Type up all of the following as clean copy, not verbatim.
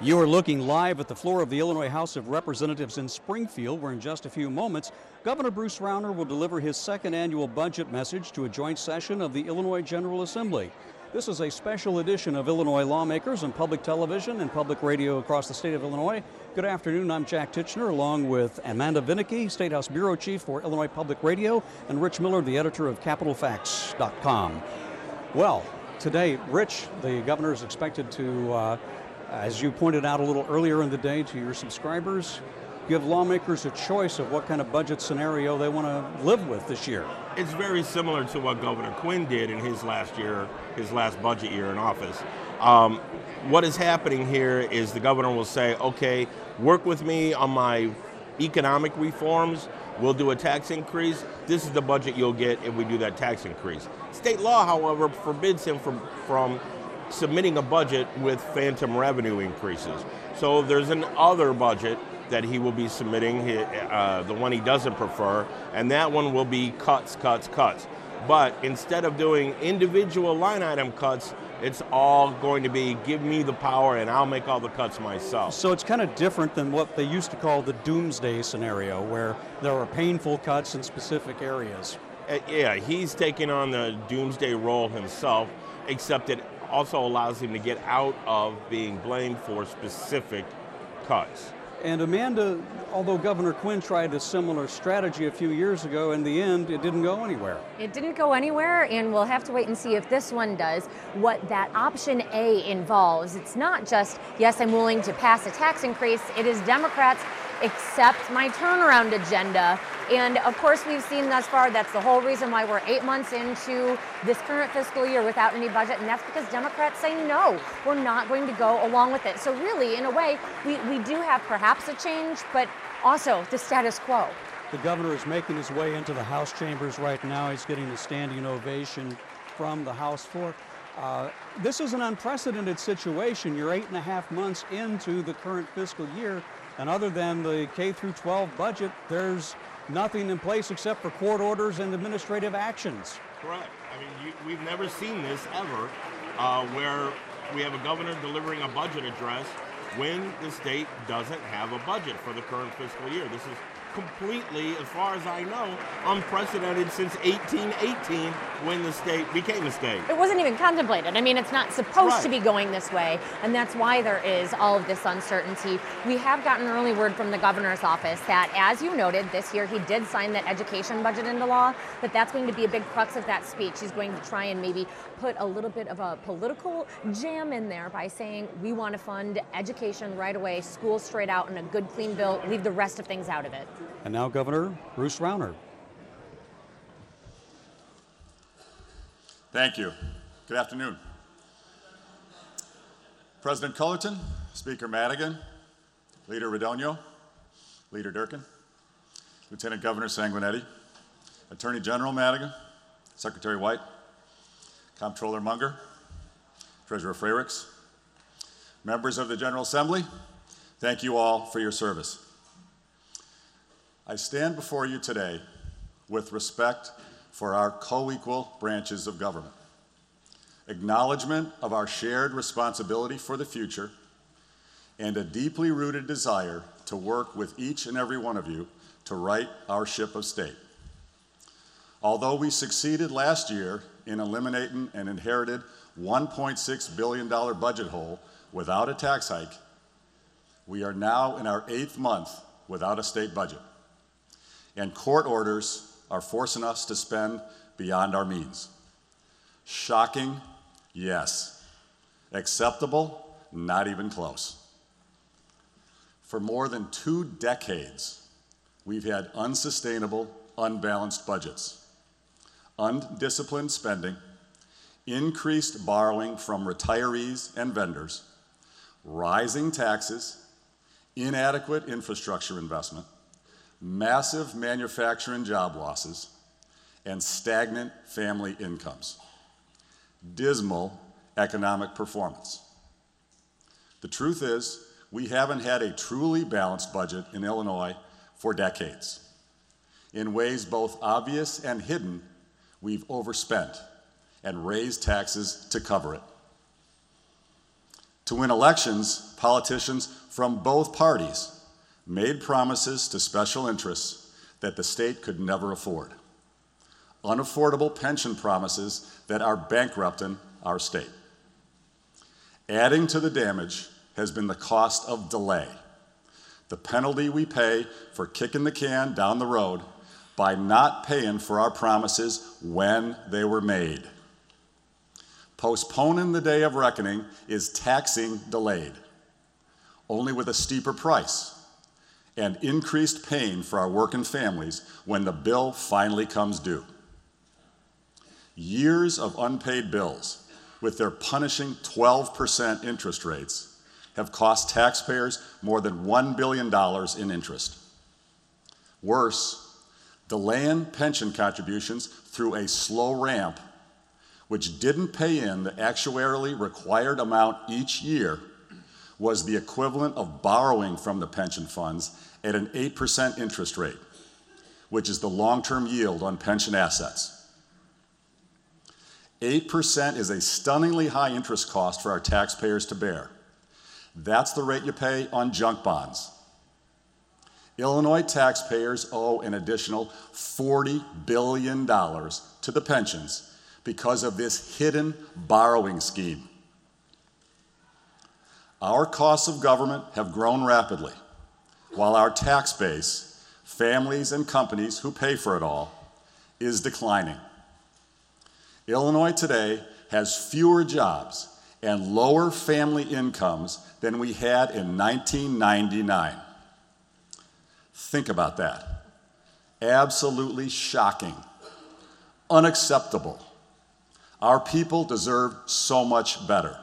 You are looking live at the floor of the Illinois House of Representatives in Springfield, where in just a few moments, Governor Bruce Rauner will deliver his second annual budget message to a joint session of the Illinois General Assembly. This is a special edition of Illinois Lawmakers on public television and public radio across the state of Illinois. Good afternoon, I'm Jack Titchener, along with Amanda Vinicky, State House Bureau Chief for Illinois Public Radio, and Rich Miller, the editor of CapitalFacts.com. Well, today, Rich, the governor is expected to, as you pointed out a little earlier in the day to your subscribers, give lawmakers a choice of what kind of budget scenario they want to live with this year. It's very similar to what Governor Quinn did in his last budget year in office. What is happening here is the governor will say, okay, work with me on my economic reforms. We'll do a tax increase. This is the budget you'll get if we do that tax increase. State law, however, forbids him from submitting a budget with phantom revenue increases. So there's an other budget that he will be submitting, the one he doesn't prefer, and that one will be cuts. But instead of doing individual line item cuts, it's all going to be give me the power and I'll make all the cuts myself. So it's kind of different than what they used to call the doomsday scenario, where there are painful cuts in specific areas. Yeah, he's taking on the doomsday role himself, except it also allows him to get out of being blamed for specific cuts. And Amanda, although Governor Quinn tried a similar strategy a few years ago, in the end, it didn't go anywhere. It didn't go anywhere, and we'll have to wait and see if this one does. What that option A involves, it's not just, yes, I'm willing to pass a tax increase. It is Democrats accept my turnaround agenda. And of course, we've seen thus far, that's the whole reason why we're 8 months into this current fiscal year without any budget, and that's because Democrats say no, we're not going to go along with it. So really, in a way, we do have perhaps a change, but also the status quo. The governor is making his way into the House chambers right now. He's getting a standing ovation from the House floor. This is an unprecedented situation. You're 8.5 months into the current fiscal year, and other than the K-12 budget, there's nothing in place except for court orders and administrative actions. Correct. I mean, we've never seen this ever, where we have a governor delivering a budget address when the state doesn't have a budget for the current fiscal year. This is completely, as far as I know, unprecedented since 1818 when the state became a state. It wasn't even contemplated. I mean, it's not supposed to be going this way, and that's why there is all of this uncertainty. We have gotten early word from the governor's office that, as you noted, this year he did sign that education budget into law, but that's going to be a big crux of that speech. He's going to try and maybe put a little bit of a political jam in there by saying we want to fund education right away, schools straight out, and a good, clean bill, leave the rest of things out of it. And now Governor Bruce Rauner. Thank you. Good afternoon. President Cullerton, Speaker Madigan, Leader Radogno, Leader Durkin, Lieutenant Governor Sanguinetti, Attorney General Madigan, Secretary White, Comptroller Munger, Treasurer Freyricks, members of the General Assembly, thank you all for your service. I stand before you today with respect for our co-equal branches of government, acknowledgement of our shared responsibility for the future, and a deeply rooted desire to work with each and every one of you to right our ship of state. Although we succeeded last year in eliminating an inherited $1.6 billion budget hole without a tax hike, we are now in our 8th month without a state budget. And court orders are forcing us to spend beyond our means. Shocking? Yes. Acceptable? Not even close. For more than 2 decades, we've had unsustainable, unbalanced budgets, undisciplined spending, increased borrowing from retirees and vendors, rising taxes, inadequate infrastructure investment, massive manufacturing job losses, and stagnant family incomes. Dismal economic performance. The truth is, we haven't had a truly balanced budget in Illinois for decades. In ways both obvious and hidden, we've overspent and raised taxes to cover it. To win elections, politicians from both parties made promises to special interests that the state could never afford. Unaffordable pension promises that are bankrupting our state. Adding to the damage has been the cost of delay, the penalty we pay for kicking the can down the road by not paying for our promises when they were made. Postponing the day of reckoning is taxing delayed, only with a steeper price and increased pain for our working families when the bill finally comes due. Years of unpaid bills, with their punishing 12% interest rates, have cost taxpayers more than $1 billion in interest. Worse, delaying pension contributions through a slow ramp, which didn't pay in the actuarially required amount each year, was the equivalent of borrowing from the pension funds at an 8% interest rate, which is the long-term yield on pension assets. 8% is a stunningly high interest cost for our taxpayers to bear. That's the rate you pay on junk bonds. Illinois taxpayers owe an additional $40 billion to the pensions because of this hidden borrowing scheme. Our costs of government have grown rapidly, while our tax base, families and companies who pay for it all, is declining. Illinois today has fewer jobs and lower family incomes than we had in 1999. Think about that. Absolutely shocking. Unacceptable. Our people deserve so much better.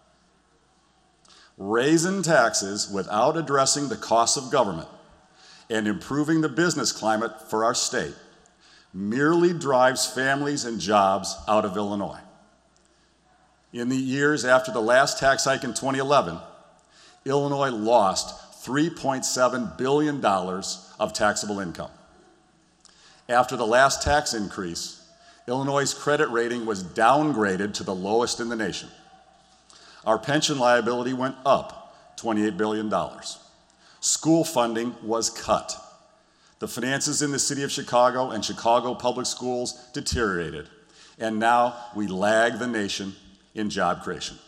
Raising taxes without addressing the costs of government and improving the business climate for our state merely drives families and jobs out of Illinois. In the years after the last tax hike in 2011, Illinois lost $3.7 billion of taxable income. After the last tax increase, Illinois' credit rating was downgraded to the lowest in the nation. Our pension liability went up $28 billion. School funding was cut. The finances in the city of Chicago and Chicago public schools deteriorated, and now we lag the nation in job creation.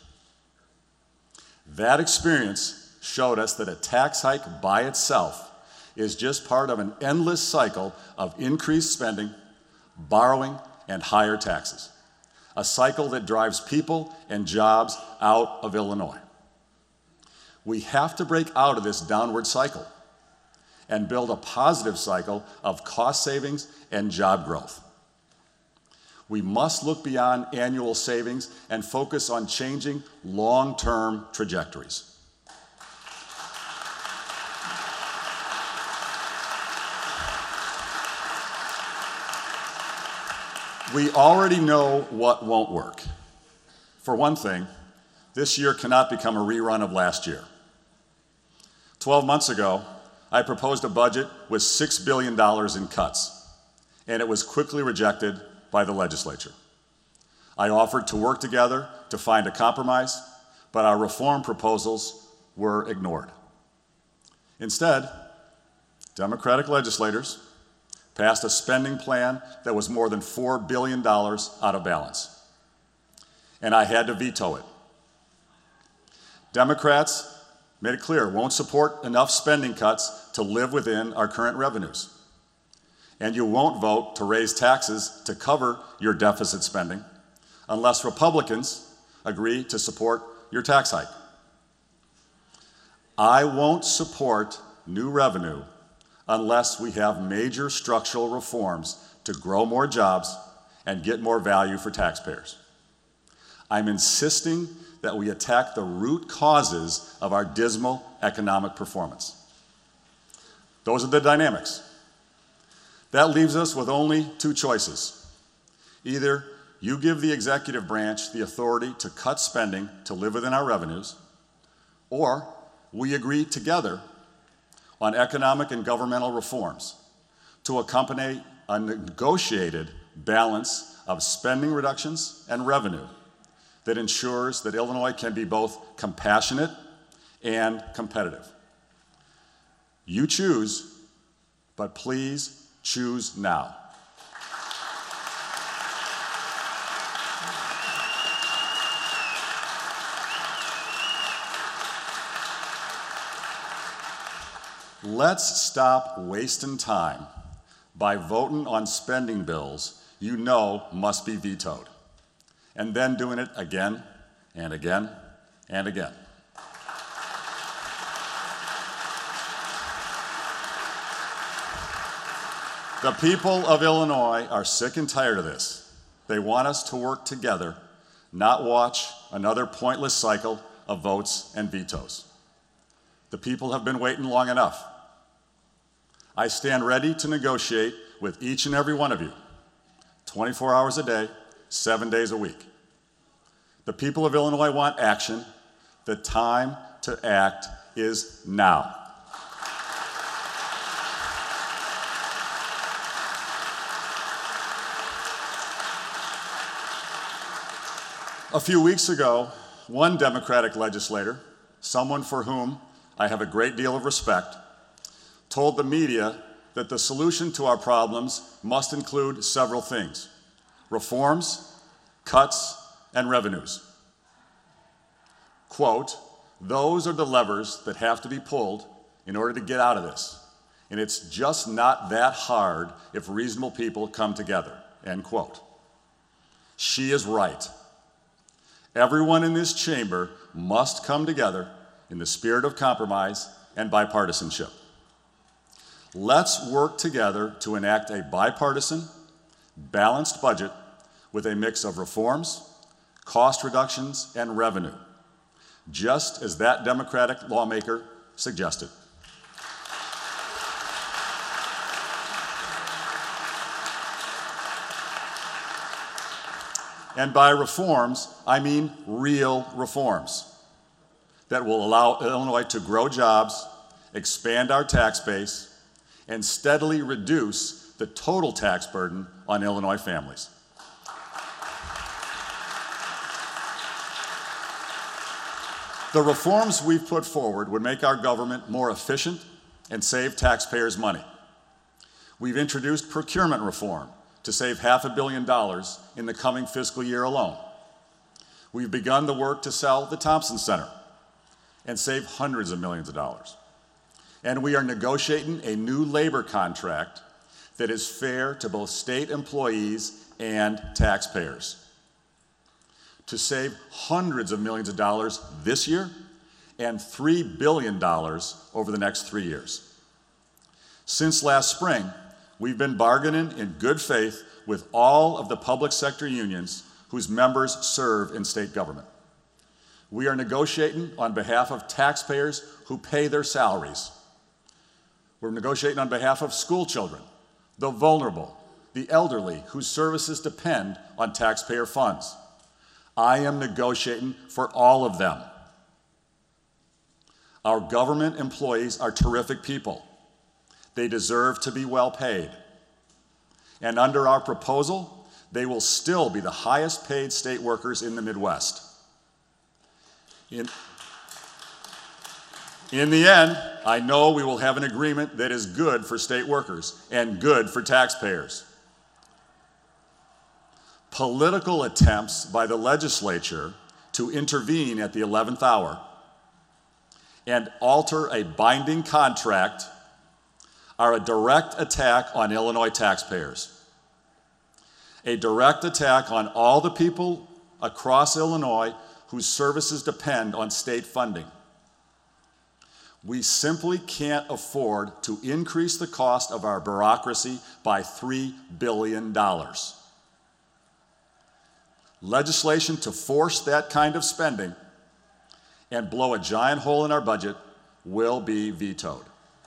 That experience showed us that a tax hike by itself is just part of an endless cycle of increased spending, borrowing, and higher taxes, a cycle that drives people and jobs out of Illinois. We have to break out of this downward cycle and build a positive cycle of cost savings and job growth. We must look beyond annual savings and focus on changing long-term trajectories. We already know what won't work. For one thing, this year cannot become a rerun of last year. 12 months ago, I proposed a budget with $6 billion in cuts, and it was quickly rejected by the legislature. I offered to work together to find a compromise, but our reform proposals were ignored. Instead, Democratic legislators passed a spending plan that was more than $4 billion out of balance, and I had to veto it. Democrats made it clear won't support enough spending cuts to live within our current revenues. And you won't vote to raise taxes to cover your deficit spending unless Republicans agree to support your tax hike. I won't support new revenue unless we have major structural reforms to grow more jobs and get more value for taxpayers. I'm insisting that we attack the root causes of our dismal economic performance. Those are the dynamics. That leaves us with only two choices. Either you give the executive branch the authority to cut spending to live within our revenues, or we agree together on economic and governmental reforms to accompany a negotiated balance of spending reductions and revenue that ensures that Illinois can be both compassionate and competitive. You choose, but please choose now. Let's stop wasting time by voting on spending bills you know must be vetoed, and then doing it again and again and again. The people of Illinois are sick and tired of this. They want us to work together, not watch another pointless cycle of votes and vetoes. The people have been waiting long enough. I stand ready to negotiate with each and every one of you, 24 hours a day, 7 days a week. The people of Illinois want action. The time to act is now. A few weeks ago, one Democratic legislator, someone for whom I have a great deal of respect, told the media that the solution to our problems must include several things: reforms, cuts, and revenues. Quote, "Those are the levers that have to be pulled in order to get out of this, and it's just not that hard if reasonable people come together," end quote. She is right. Everyone in this chamber must come together in the spirit of compromise and bipartisanship. Let's work together to enact a bipartisan, balanced budget with a mix of reforms, cost reductions, and revenue, just as that Democratic lawmaker suggested. And by reforms, I mean real reforms that will allow Illinois to grow jobs, expand our tax base, and steadily reduce the total tax burden on Illinois families. The reforms we've put forward would make our government more efficient and save taxpayers money. We've introduced procurement reform to save $500 million in the coming fiscal year alone. We've begun the work to sell the Thompson Center and save hundreds of millions of dollars. And we are negotiating a new labor contract that is fair to both state employees and taxpayers to save hundreds of millions of dollars this year and $3 billion over the next 3 years. Since last spring, we've been bargaining in good faith with all of the public sector unions whose members serve in state government. We are negotiating on behalf of taxpayers who pay their salaries. We're negotiating on behalf of school children, the vulnerable, the elderly, whose services depend on taxpayer funds. I am negotiating for all of them. Our government employees are terrific people. They deserve to be well paid. And under our proposal, they will still be the highest paid state workers in the Midwest. In the end, I know we will have an agreement that is good for state workers and good for taxpayers. Political attempts by the legislature to intervene at the 11th hour and alter a binding contract are a direct attack on Illinois taxpayers, a direct attack on all the people across Illinois whose services depend on state funding. We simply can't afford to increase the cost of our bureaucracy by $3 billion. Legislation to force that kind of spending and blow a giant hole in our budget will be vetoed.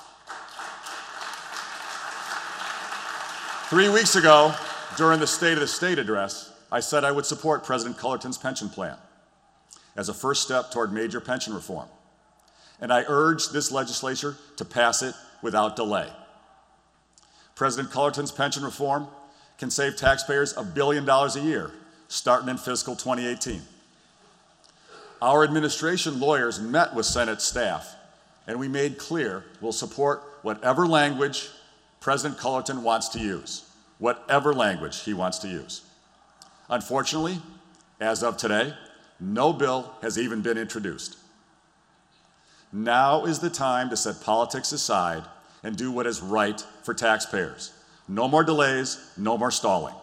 3 weeks ago, during the State of the State address, I said I would support President Cullerton's pension plan as a first step toward major pension reform. And I urged this legislature to pass it without delay. President Cullerton's pension reform can save taxpayers $1 billion a year, starting in fiscal 2018. Our administration lawyers met with Senate staff, and we made clear we'll support whatever language President Cullerton wants to use, whatever language he wants to use. Unfortunately, as of today, no bill has even been introduced. Now is the time to set politics aside and do what is right for taxpayers. No more delays, no more stalling.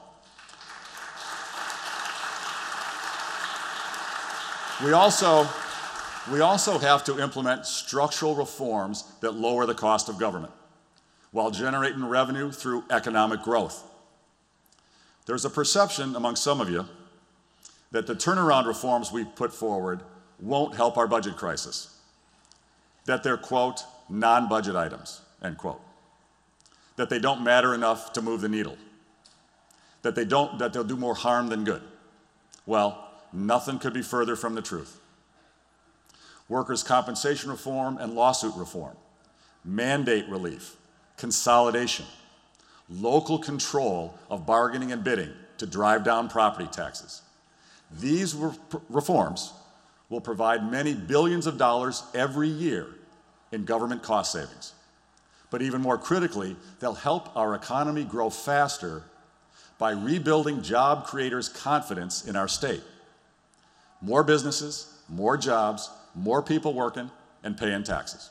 We also have to implement structural reforms that lower the cost of government while generating revenue through economic growth. There's a perception among some of you that the turnaround reforms we put forward won't help our budget crisis, that they're, quote, non-budget items, end quote, that they don't matter enough to move the needle, that they'll do more harm than good. Well, nothing could be further from the truth. Workers' compensation reform and lawsuit reform, mandate relief, consolidation, local control of bargaining and bidding to drive down property taxes. These reforms will provide many billions of dollars every year in government cost savings. But even more critically, they'll help our economy grow faster by rebuilding job creators' confidence in our state. More businesses, more jobs, more people working and paying taxes.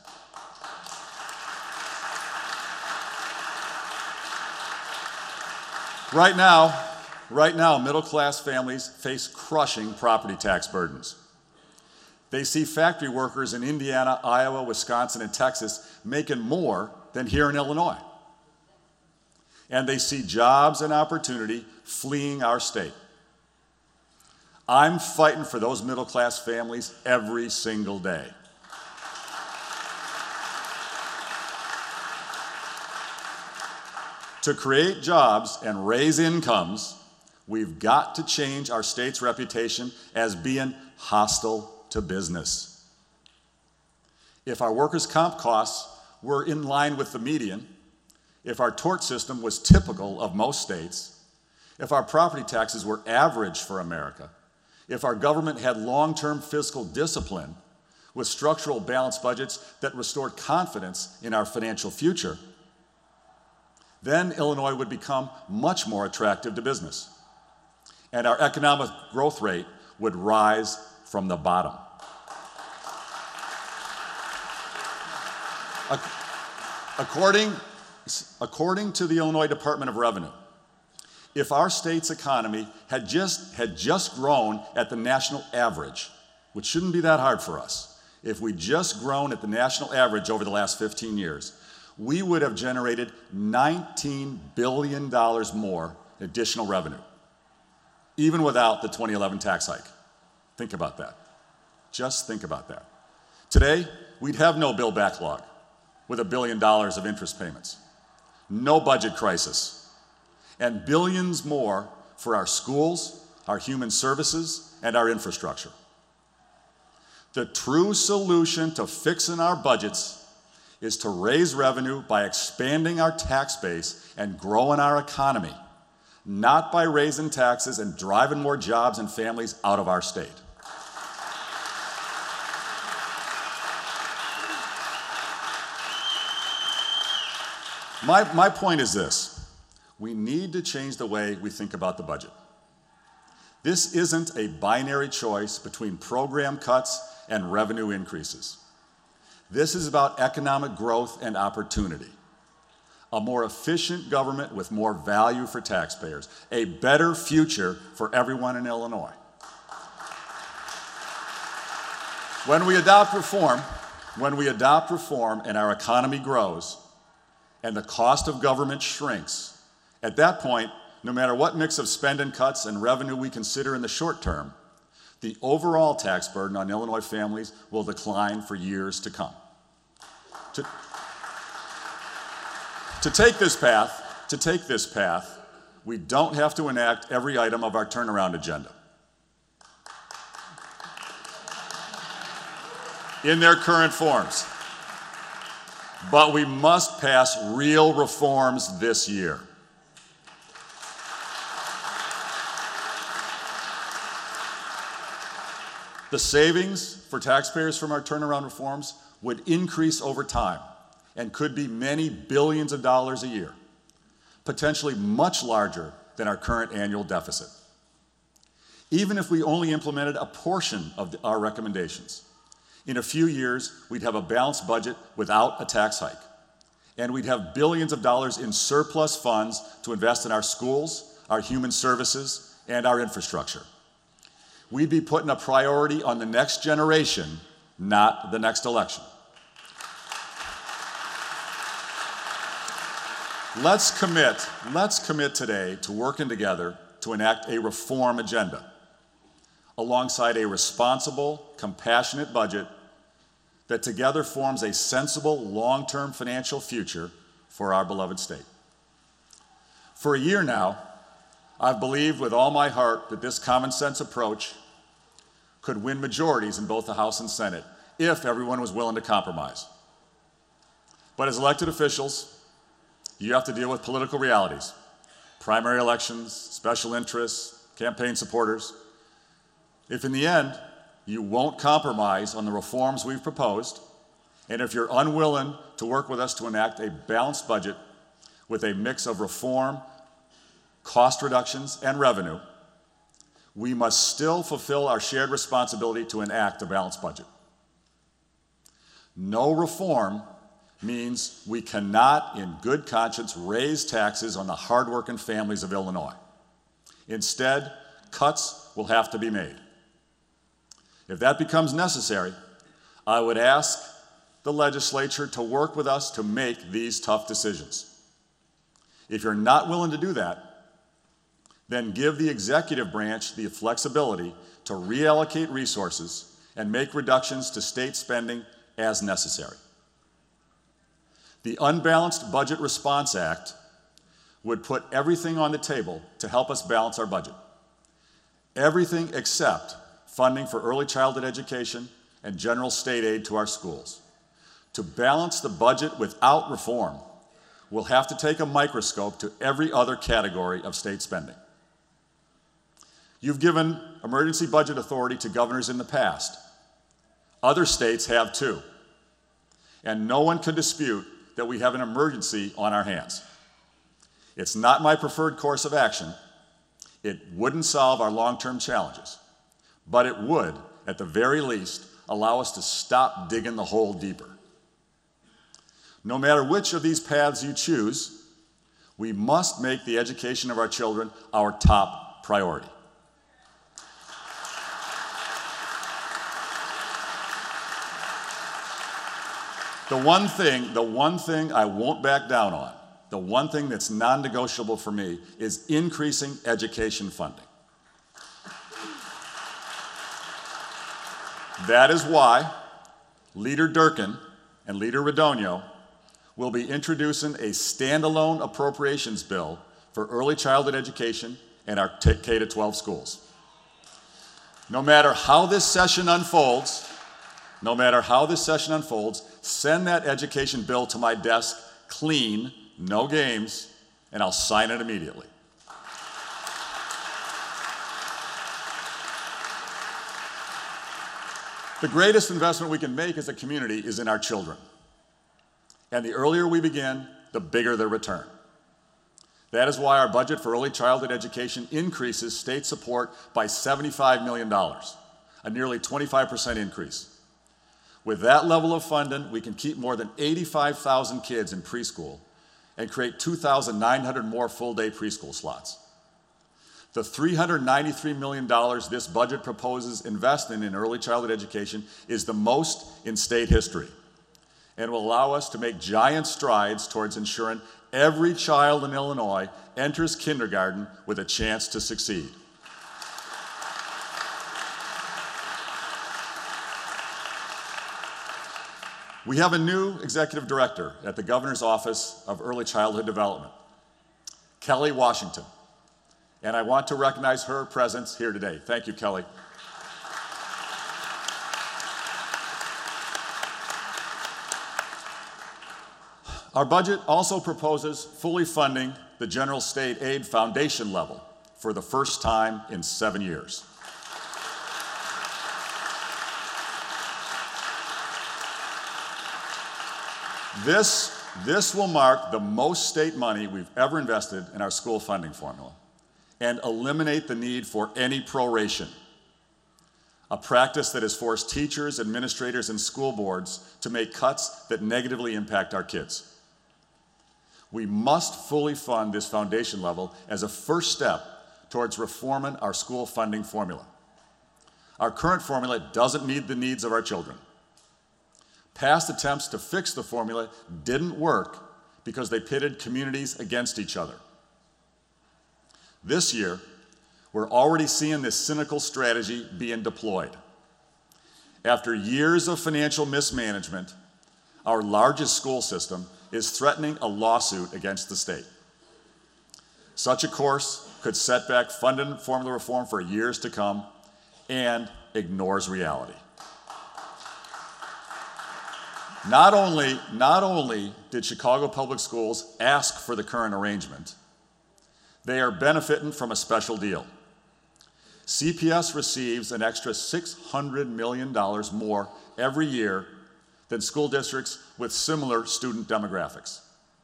Right now, middle-class families face crushing property tax burdens. They see factory workers in Indiana, Iowa, Wisconsin, and Texas making more than here in Illinois. And they see jobs and opportunity fleeing our state. I'm fighting for those middle-class families every single day. To create jobs and raise incomes, we've got to change our state's reputation as being hostile to business. If our workers' comp costs were in line with the median, if our tort system was typical of most states, if our property taxes were average for America, if our government had long-term fiscal discipline with structural balanced budgets that restored confidence in our financial future, then Illinois would become much more attractive to business, and our economic growth rate would rise from the bottom. According to the Illinois Department of Revenue, if our state's economy had just grown at the national average, which shouldn't be that hard for us, if we'd just grown at the national average over the last 15 years, we would have generated $19 billion more additional revenue, even without the 2011 tax hike. Think about that. Just think about that. Today, we'd have no bill backlog with $1 billion of interest payments, no budget crisis, and billions more for our schools, our human services, and our infrastructure. The true solution to fixing our budgets is to raise revenue by expanding our tax base and growing our economy, not by raising taxes and driving more jobs and families out of our state. My point is this: we need to change the way we think about the budget. This isn't a binary choice between program cuts and revenue increases. This is about economic growth and opportunity, a more efficient government with more value for taxpayers, a better future for everyone in Illinois. When we adopt reform and our economy grows and the cost of government shrinks, at that point, no matter what mix of spending cuts and revenue we consider in the short term, the overall tax burden on Illinois families will decline for years to come. To take this path, we don't have to enact every item of our turnaround agenda in their current forms, but we must pass real reforms this year. The savings for taxpayers from our turnaround reforms would increase over time and could be many billions of dollars a year, potentially much larger than our current annual deficit. Even if we only implemented a portion of our recommendations, in a few years, we'd have a balanced budget without a tax hike, and we'd have billions of dollars in surplus funds to invest in our schools, our human services, and our infrastructure. We'd be putting a priority on the next generation, not the next election. Let's commit today to working together to enact a reform agenda alongside a responsible, compassionate budget that together forms a sensible, long-term financial future for our beloved state. For a year now, I've believed with all my heart that this common sense approach could win majorities in both the House and Senate if everyone was willing to compromise. But as elected officials, you have to deal with political realities, primary elections, special interests, campaign supporters. If in the end, you won't compromise on the reforms we've proposed, and if you're unwilling to work with us to enact a balanced budget with a mix of reform, cost reductions, and revenue, we must still fulfill our shared responsibility to enact a balanced budget. No reform means we cannot, in good conscience, raise taxes on the hardworking families of Illinois. Instead, cuts will have to be made. If that becomes necessary, I would ask the legislature to work with us to make these tough decisions. If you're not willing to do that, then give the executive branch the flexibility to reallocate resources and make reductions to state spending as necessary. The Unbalanced Budget Response Act would put everything on the table to help us balance our budget. Everything except funding for early childhood education and general state aid to our schools. To balance the budget without reform, we'll have to take a microscope to every other category of state spending. You've given emergency budget authority to governors in the past. Other states have too. And no one can dispute that we have an emergency on our hands. It's not my preferred course of action. It wouldn't solve our long-term challenges, but it would, at the very least, allow us to stop digging the hole deeper. No matter which of these paths you choose, we must make the education of our children our top priority. The one thing I won't back down on, the one thing that's non-negotiable for me is increasing education funding. That is why Leader Durkin and Leader Radonio will be introducing a standalone appropriations bill for early childhood education and our K-12 schools. No matter how this session unfolds, send that education bill to my desk clean, no games, and I'll sign it immediately. The greatest investment we can make as a community is in our children. And the earlier we begin, the bigger the return. That is why our budget for early childhood education increases state support by $75 million, a nearly 25% increase. With that level of funding, we can keep more than 85,000 kids in preschool and create 2,900 more full-day preschool slots. The $393 million this budget proposes investing in early childhood education is the most in state history and will allow us to make giant strides towards ensuring every child in Illinois enters kindergarten with a chance to succeed. We have a new executive director at the Governor's Office of Early Childhood Development, Kelly Washington, and I want to recognize her presence here today. Thank you, Kelly. Our budget also proposes fully funding the General State Aid Foundation level for the first time in 7 years. This will mark the most state money we've ever invested in our school funding formula and eliminate the need for any proration, a practice that has forced teachers, administrators, and school boards to make cuts that negatively impact our kids. We must fully fund this foundation level as a first step towards reforming our school funding formula. Our current formula doesn't meet the needs of our children. Past attempts to fix the formula didn't work because they pitted communities against each other. This year, we're already seeing this cynical strategy being deployed. After years of financial mismanagement, our largest school system is threatening a lawsuit against the state. Such a course could set back funding formula reform for years to come and ignores reality. Not only did Chicago Public Schools ask for the current arrangement, they are benefiting from a special deal. CPS receives an extra $600 million more every year than school districts with similar student demographics.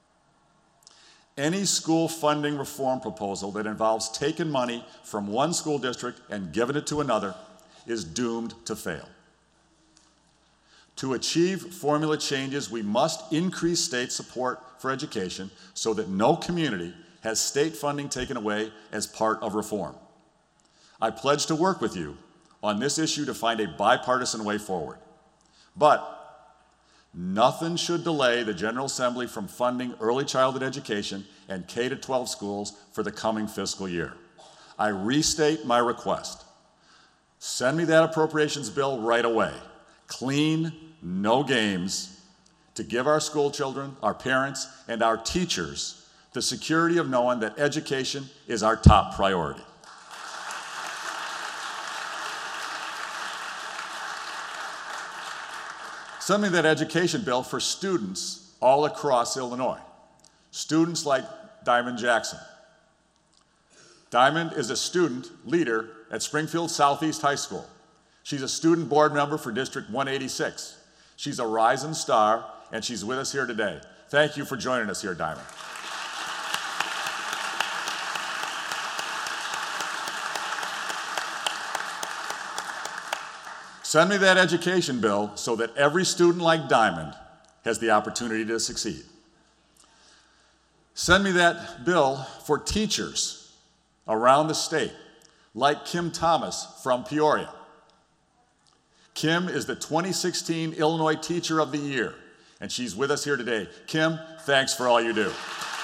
Any school funding reform proposal that involves taking money from one school district and giving it to another is doomed to fail. To achieve formula changes, we must increase state support for education so that no community has state funding taken away as part of reform. I pledge to work with you on this issue to find a bipartisan way forward. But nothing should delay the General Assembly from funding early childhood education and K-12 schools for the coming fiscal year. I restate my request. Send me that appropriations bill right away. Clean, no games, to give our school children, our parents, and our teachers the security of knowing that education is our top priority. Send me that education bill for students all across Illinois. Students like Diamond Jackson. Diamond is a student leader at Springfield Southeast High School. She's a student board member for District 186. She's a rising star, and she's with us here today. Thank you for joining us here, Diamond. Send me that education bill so that every student like Diamond has the opportunity to succeed. Send me that bill for teachers around the state, like Kim Thomas from Peoria. Kim is the 2016 Illinois Teacher of the Year, and she's with us here today. Kim, thanks for all you do.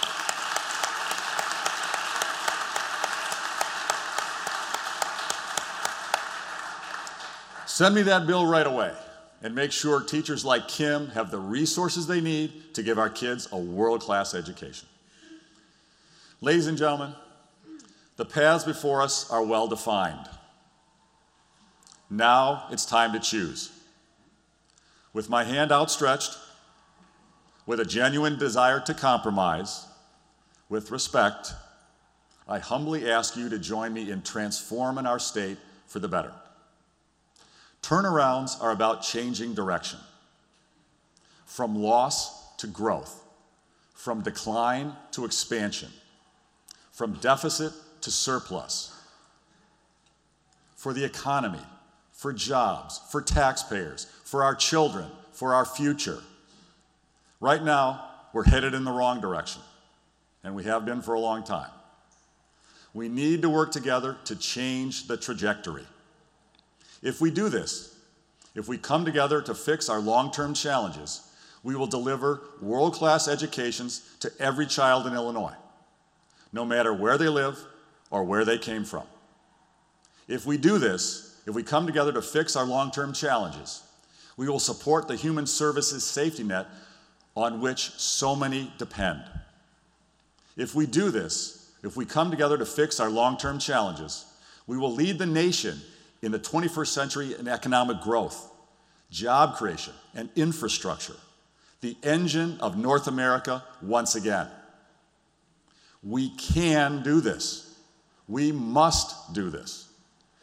Send me that bill right away and make sure teachers like Kim have the resources they need to give our kids a world-class education. Ladies and gentlemen, the paths before us are well defined. Now it's time to choose. With my hand outstretched, with a genuine desire to compromise, with respect, I humbly ask you to join me in transforming our state for the better. Turnarounds are about changing direction, from loss to growth, from decline to expansion, from deficit to surplus, for the economy, for jobs, for taxpayers, for our children, for our future. Right now, we're headed in the wrong direction, and we have been for a long time. We need to work together to change the trajectory. If we do this, if we come together to fix our long-term challenges, we will deliver world-class educations to every child in Illinois, no matter where they live or where they came from. If we do this, if we come together to fix our long-term challenges, we will support the human services safety net on which so many depend. If we do this, if we come together to fix our long-term challenges, we will lead the nation in the 21st century in economic growth, job creation, and infrastructure, the engine of North America once again. We can do this. We must do this.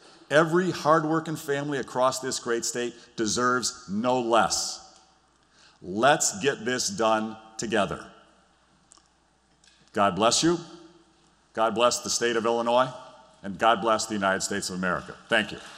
Every hardworking family across this great state deserves no less. Let's get this done together. God bless you. God bless the state of Illinois. And God bless the United States of America. Thank you.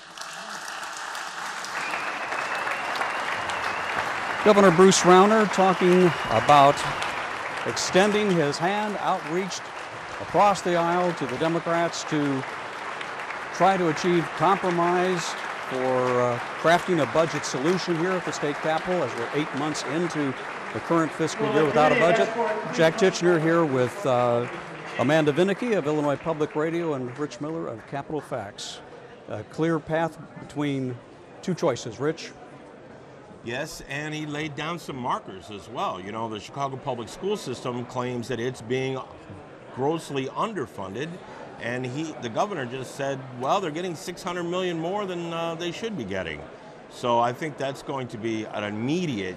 Governor Bruce Rauner talking about extending his hand outreached across the aisle to the Democrats to try to achieve compromise for crafting a budget solution here at the state capitol as we're 8 months into the current fiscal year without a budget. Jack Tichenor here with Amanda Vinicky of Illinois Public Radio and Rich Miller of Capitol Facts. A clear path between two choices. Rich? Yes, and he laid down some markers as well. You know, the Chicago public school system claims that it's being grossly underfunded, and the governor just said, well, they're getting $600 million more than they should be getting. So I think that's going to be an immediate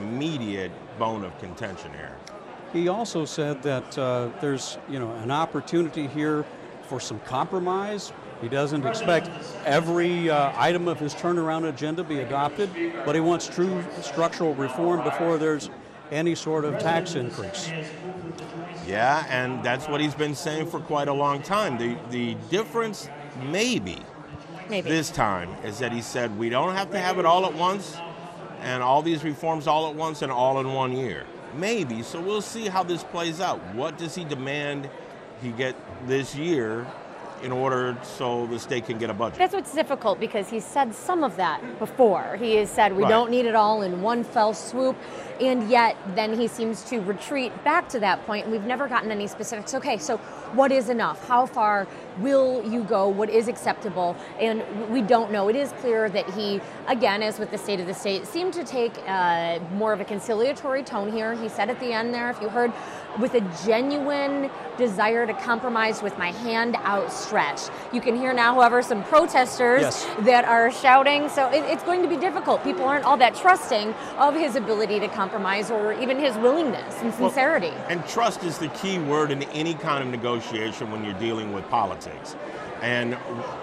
bone of contention here. He also said that there's, an opportunity here for some compromise. He doesn't expect every item of his turnaround agenda be adopted, but he wants true structural reform before there's any sort of tax increase. Yeah, and that's what he's been saying for quite a long time. The difference maybe this time is that he said we don't have to have it all at once and all these reforms all at once and all in 1 year. Maybe, so we'll see how this plays out. What does he demand he get this year in order so the state can get a budget? That's what's difficult, because he said some of that before. He has said we don't need it all in one fell swoop, and yet then he seems to retreat back to that point, and we've never gotten any specifics. Okay, so what is enough? How far will you go? What is acceptable? And we don't know. It is clear that he, again, as with the state of the state, seemed to take more of a conciliatory tone here. He said at the end there, if you heard, with a genuine desire to compromise with my hand outstretched. You can hear now, however, some protesters that are shouting. So it's going to be difficult. People aren't all that trusting of his ability to compromise or even his willingness and sincerity. Well, and trust is the key word in any kind of negotiation when you're dealing with politics. And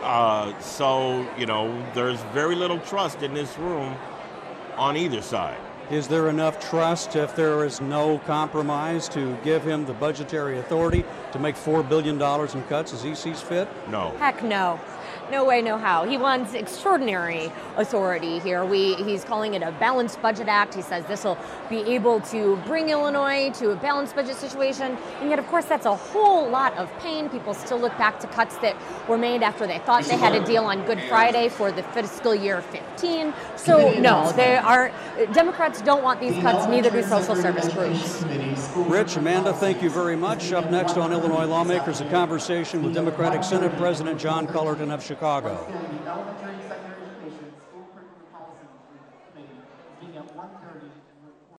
so, there's very little trust in this room on either side. Is there enough trust, if there is no compromise, to give him the budgetary authority to make $4 billion in cuts as he sees fit? No. Heck no. No way, no how. He wants extraordinary authority here. He's calling it a balanced budget act. He says this will be able to bring Illinois to a balanced budget situation. And yet, of course, that's a whole lot of pain. People still look back to cuts that were made after they thought they had a deal on Good Friday for the fiscal year 15. So no, Democrats don't want these cuts, neither do social service groups. Rich, Amanda, thank you very much. Up next on Illinois Lawmakers, a conversation with Democratic Senate President John Cullerton of Chicago. Elementary and secondary education, school curriculum policy committee, being at 1:30.